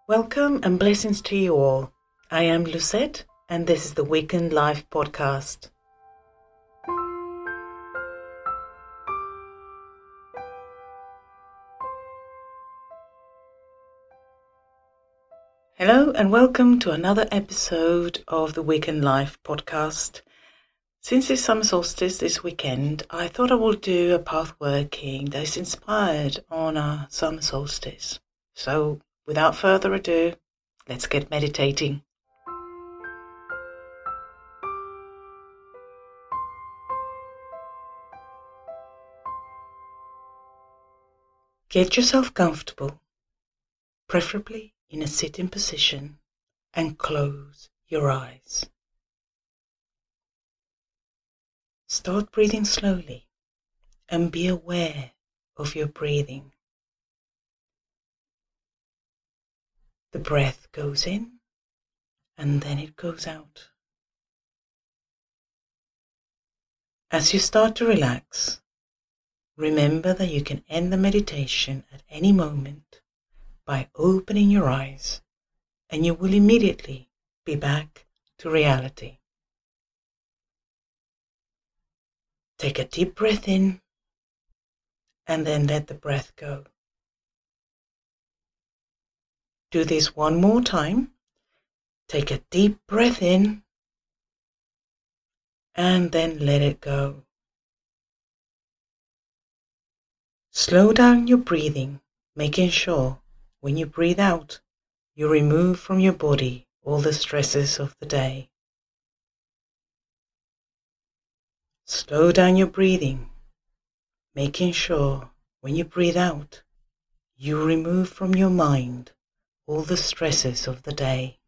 Welcome and blessings to you all. I am Lucette and this is the Weekend Life Podcast. Hello and welcome to another episode of the Weekend Life Podcast. Since it's summer solstice this weekend, I thought I would do a path working that is inspired on our summer solstice. So without further ado, let's get meditating. Get yourself comfortable, preferably in a sitting position, and close your eyes. Start breathing slowly and be aware of your breathing. The breath goes in and then it goes out. As you start to relax, remember that you can end the meditation at any moment by opening your eyes, and you will immediately be back to reality. Take a deep breath in and then let the breath go. Do this one more time. Take a deep breath in and then let it go. Slow down your breathing, making sure when you breathe out, you remove from your body all the stresses of the day. Slow down your breathing, making sure when you breathe out, you remove from your mind all the stresses of the day.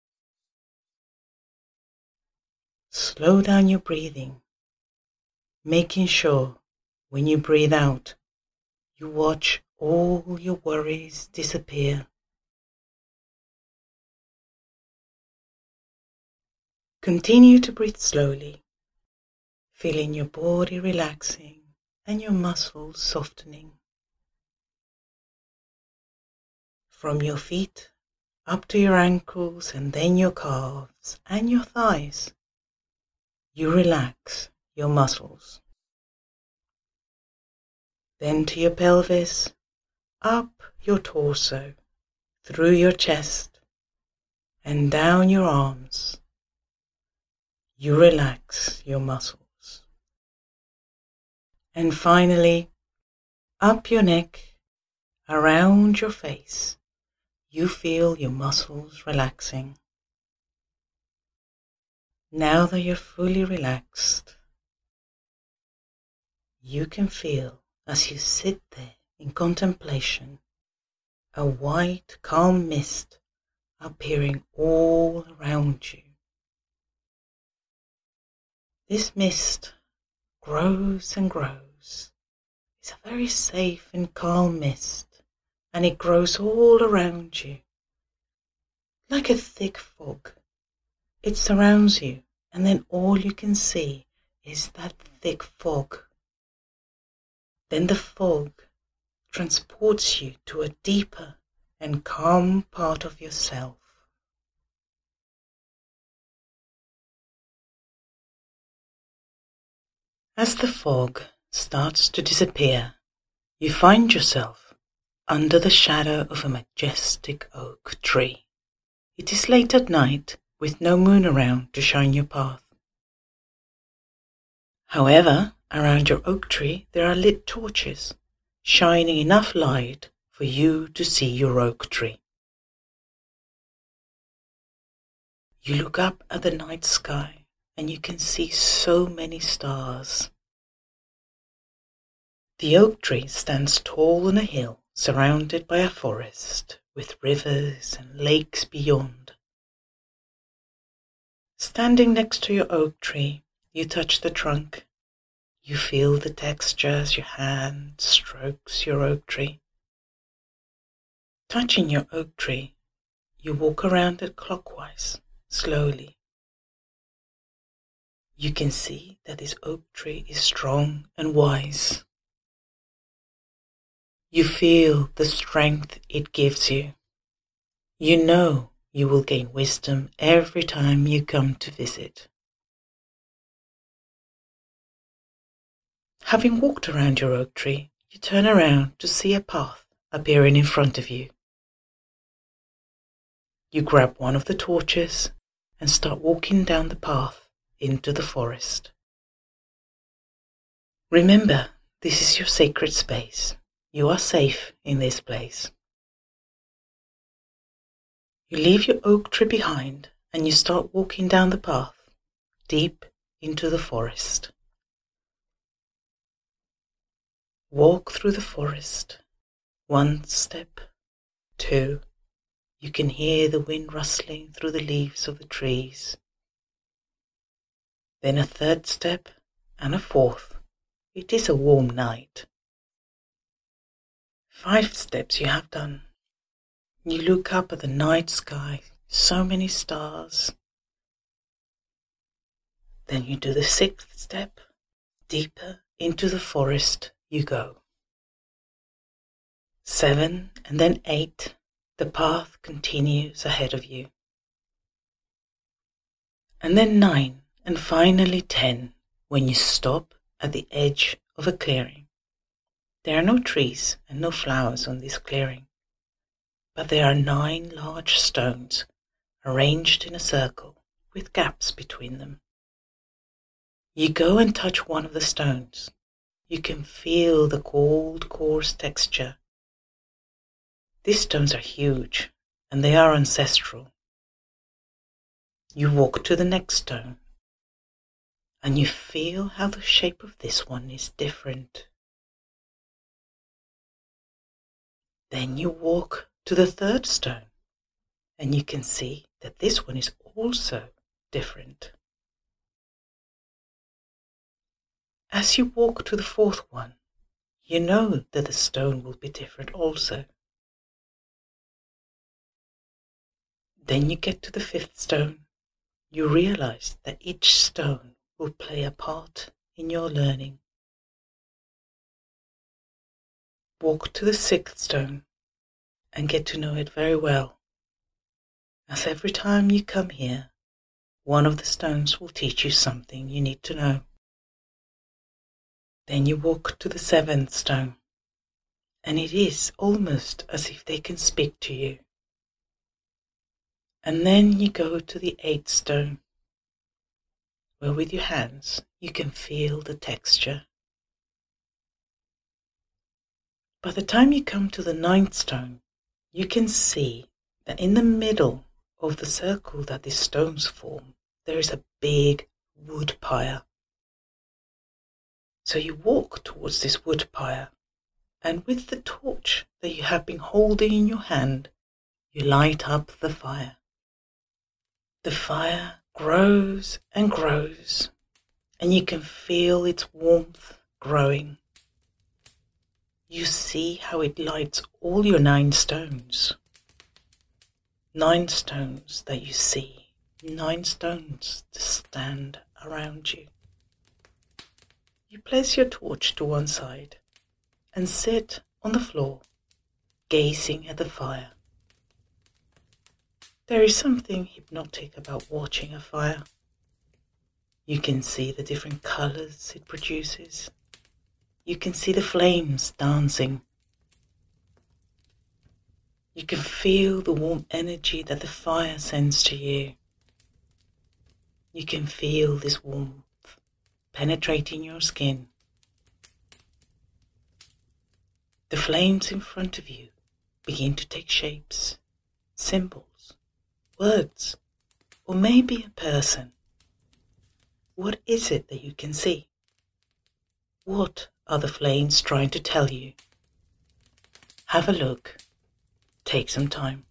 Slow down your breathing, making sure when you breathe out, you watch all your worries disappear. Continue to breathe slowly, feeling your body relaxing and your muscles softening. From your feet up to your ankles and then your calves and your thighs, you relax your muscles. Then to your pelvis, up your torso, through your chest, and down your arms. You relax your muscles. And finally, up your neck, around your face, you feel your muscles relaxing. Now that you're fully relaxed, you can feel as you sit there in contemplation, a white, calm mist appearing all around you. This mist grows and grows. It's a very safe and calm mist, and it grows all around you, like a thick fog. It surrounds you, and then all you can see is that thick fog. Then the fog transports you to a deeper and calm part of yourself. As the fog starts to disappear, you find yourself under the shadow of a majestic oak tree. It is late at night with no moon around to shine your path. However, around your oak tree there are lit torches, shining enough light for you to see your oak tree. You look up at the night sky and you can see so many stars. The oak tree stands tall on a hill surrounded by a forest with rivers and lakes beyond. Standing next to your oak tree, you touch the trunk. You feel the texture as your hand strokes your oak tree. Touching your oak tree, you walk around it clockwise, slowly. You can see that this oak tree is strong and wise. You feel the strength it gives you. You know you will gain wisdom every time you come to visit. Having walked around your oak tree, you turn around to see a path appearing in front of you. You grab one of the torches and start walking down the path into the forest. Remember, this is your sacred space. You are safe in this place. You leave your oak tree behind and you start walking down the path, deep into the forest. Walk through the forest. 1 step, 2. You can hear the wind rustling through the leaves of the trees. Then a 3rd step and a 4th. It is a warm night. 5 steps you have done. You look up at the night sky, so many stars. Then you do the 6th step. Deeper into the forest you go. 7 and then 8. The path continues ahead of you. And then 9 and finally 10 when you stop at the edge of a clearing. There are no trees and no flowers on this clearing, but there are 9 large stones arranged in a circle with gaps between them. You go and touch one of the stones. You can feel the cold, coarse texture. These stones are huge and they are ancestral. You walk to the next stone and you feel how the shape of this one is different. Then you walk to the 3rd stone and you can see that this one is also different. As you walk to the 4th one, you know that the stone will be different also. Then you get to the 5th stone. You realize that each stone will play a part in your learning. Walk to the 6th stone and get to know it very well, as every time you come here, one of the stones will teach you something you need to know. Then you walk to the 7th stone, and it is almost as if they can speak to you. And then you go to the 8th stone, where with your hands you can feel the texture. By the time you come to the 9th stone, you can see that in the middle of the circle that these stones form, there is a big wood pyre. So you walk towards this wood pyre, and with the torch that you have been holding in your hand, you light up the fire. The fire grows and grows, and you can feel its warmth growing. You see how it lights all your 9 stones. 9 stones that you see, 9 stones to stand around you. You place your torch to one side and sit on the floor, gazing at the fire. There is something hypnotic about watching a fire. You can see the different colors it produces. You can see the flames dancing. You can feel the warm energy that the fire sends to you. You can feel this warmth penetrating your skin. The flames in front of you begin to take shapes, symbols, words, or maybe a person. What is it that you can see? What are the flames trying to tell you? Have a look. Take some time.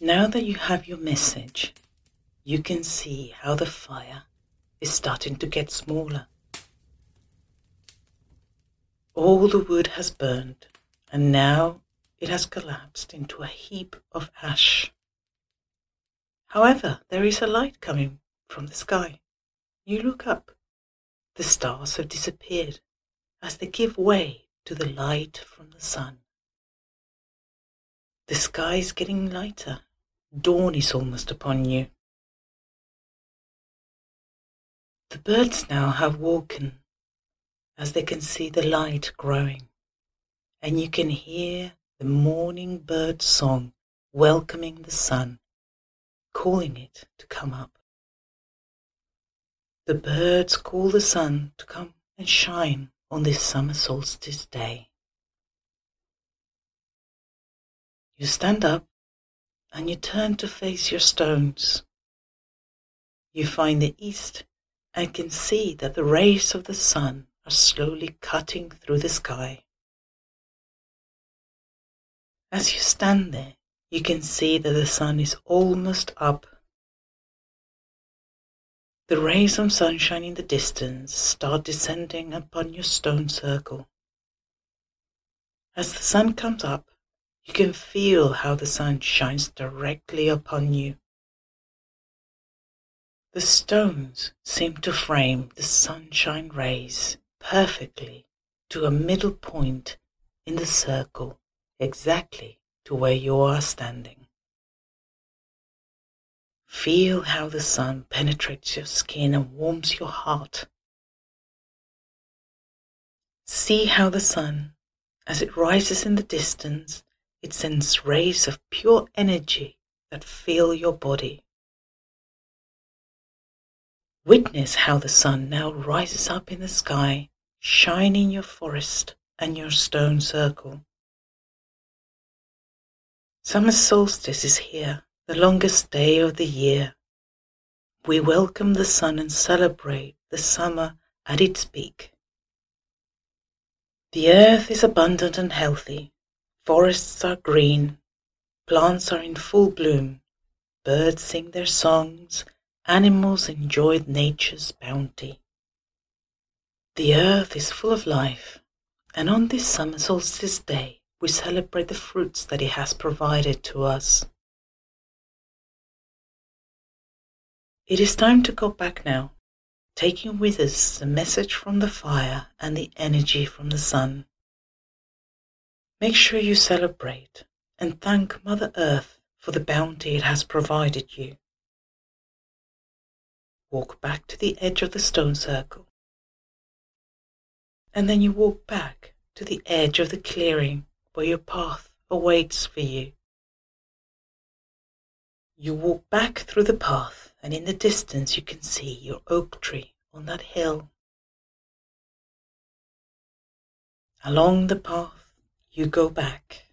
Now that you have your message, you can see how the fire is starting to get smaller. All the wood has burned, and now it has collapsed into a heap of ash. However, there is a light coming from the sky. You look up. The stars have disappeared as they give way to the light from the sun. The sky is getting lighter. Dawn is almost upon you. The birds now have woken as they can see the light growing, and you can hear the morning bird song welcoming the sun, calling it to come up. The birds call the sun to come and shine on this summer solstice day. You stand up and you turn to face your stones. You find the east and can see that the rays of the sun are slowly cutting through the sky. As you stand there, you can see that the sun is almost up. The rays of sunshine in the distance start descending upon your stone circle. As the sun comes up, you can feel how the sun shines directly upon you. The stones seem to frame the sunshine rays perfectly to a middle point in the circle, exactly to where you are standing. Feel how the sun penetrates your skin and warms your heart. See how the sun, as it rises in the distance, it sends rays of pure energy that fill your body. Witness how the sun now rises up in the sky, shining your forest and your stone circle. Summer solstice is here, the longest day of the year. We welcome the sun and celebrate the summer at its peak. The earth is abundant and healthy. Forests are green. Plants are in full bloom. Birds sing their songs. Animals enjoy nature's bounty. The earth is full of life, and on this summer solstice day, we celebrate the fruits that it has provided to us. It is time to go back now, taking with us the message from the fire and the energy from the sun. Make sure you celebrate and thank Mother Earth for the bounty it has provided you. Walk back to the edge of the stone circle, and then you walk back to the edge of the clearing where your path awaits for you. You walk back through the path, and in the distance you can see your oak tree on that hill. Along the path you go back,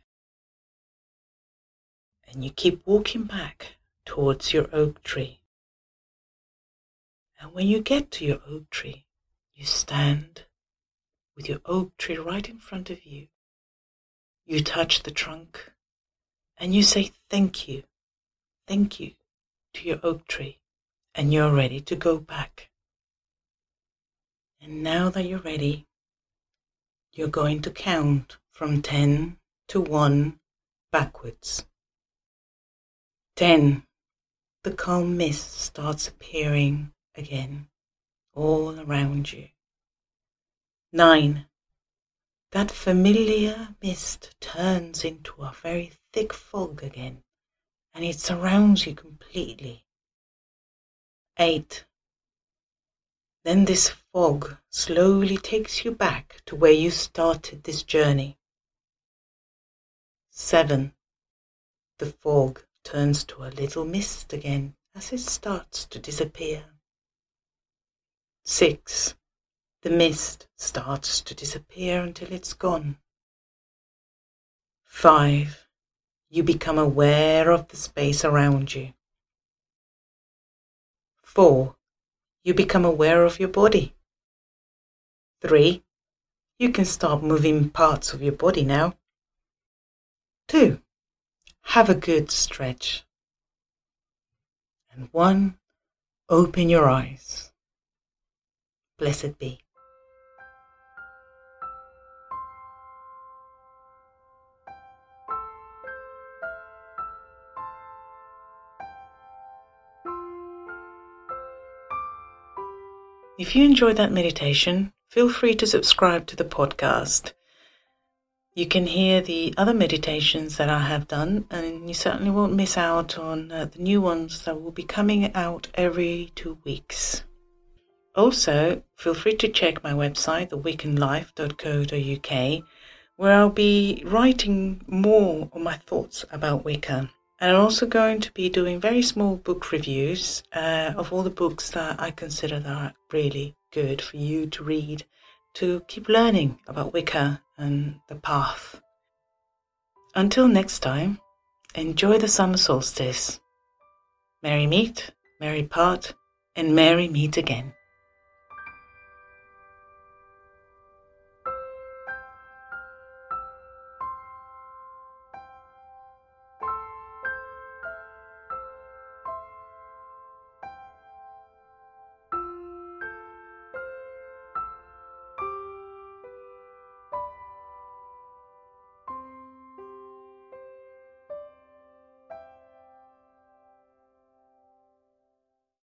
and you keep walking back towards your oak tree. And when you get to your oak tree, you stand with your oak tree right in front of you. You touch the trunk and you say thank you to your oak tree, and you're ready to go back. And now that you're ready, you're going to count from 10 to 1 backwards. 10. The calm mist starts appearing again all around you. 9. That familiar mist turns into a very thick fog again, and it surrounds you completely. 8. Then this fog slowly takes you back to where you started this journey. 7. The fog turns to a little mist again as it starts to disappear. 6. The mist starts to disappear until it's gone. 5. You become aware of the space around you. 4. You become aware of your body. 3. You can start moving parts of your body now. 2. Have a good stretch and 1, open your eyes. Blessed be. If you enjoyed that meditation, feel free to subscribe to the podcast. You can hear the other meditations that I have done, and you certainly won't miss out on the new ones that will be coming out every 2 weeks. Also, feel free to check my website, thewiccanlife.co.uk, where I'll be writing more on my thoughts about Wicca. And I'm also going to be doing very small book reviews of all the books that I consider that are really good for you to read, to keep learning about Wicca and the path. Until next time, enjoy the summer solstice. Merry meet, merry part, and merry meet again.